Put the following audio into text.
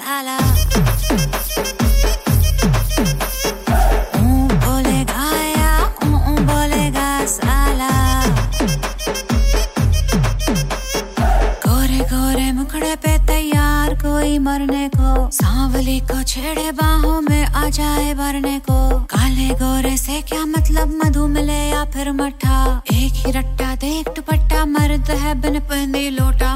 साला बोलेगा साला गोरे गोरे मुखड़े पे तैयार कोई मरने को सांवली को छेड़े बाहों में आ जाए भरने को काले गोरे से क्या मतलब मधु मिले या फिर मठा एक ही रट्टा देख दुपट्टा मर्द है बिन पहने लोटा